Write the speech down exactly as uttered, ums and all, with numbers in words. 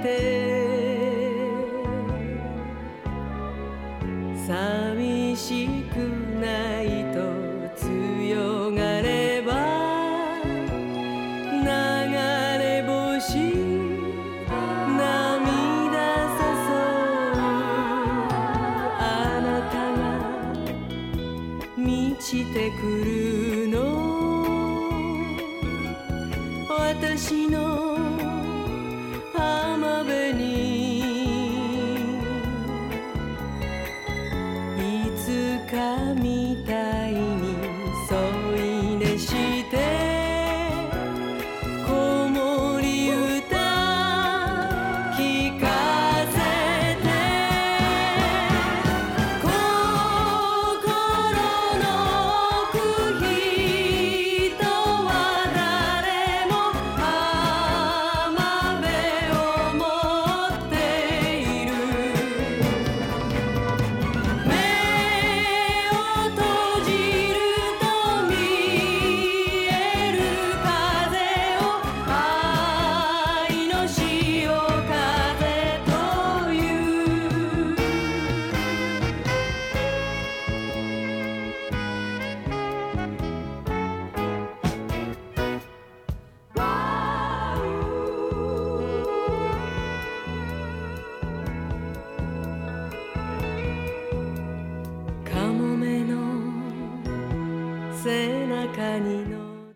て寂しくないと強がれば流れ星涙誘うあなたが満ちてくるの私の浜辺にいつかみたいに添い寝して子守歌聞かせて心の奥人は誰も浜辺を持っている目を閉じると見える風を愛の潮風というカモメの背中にの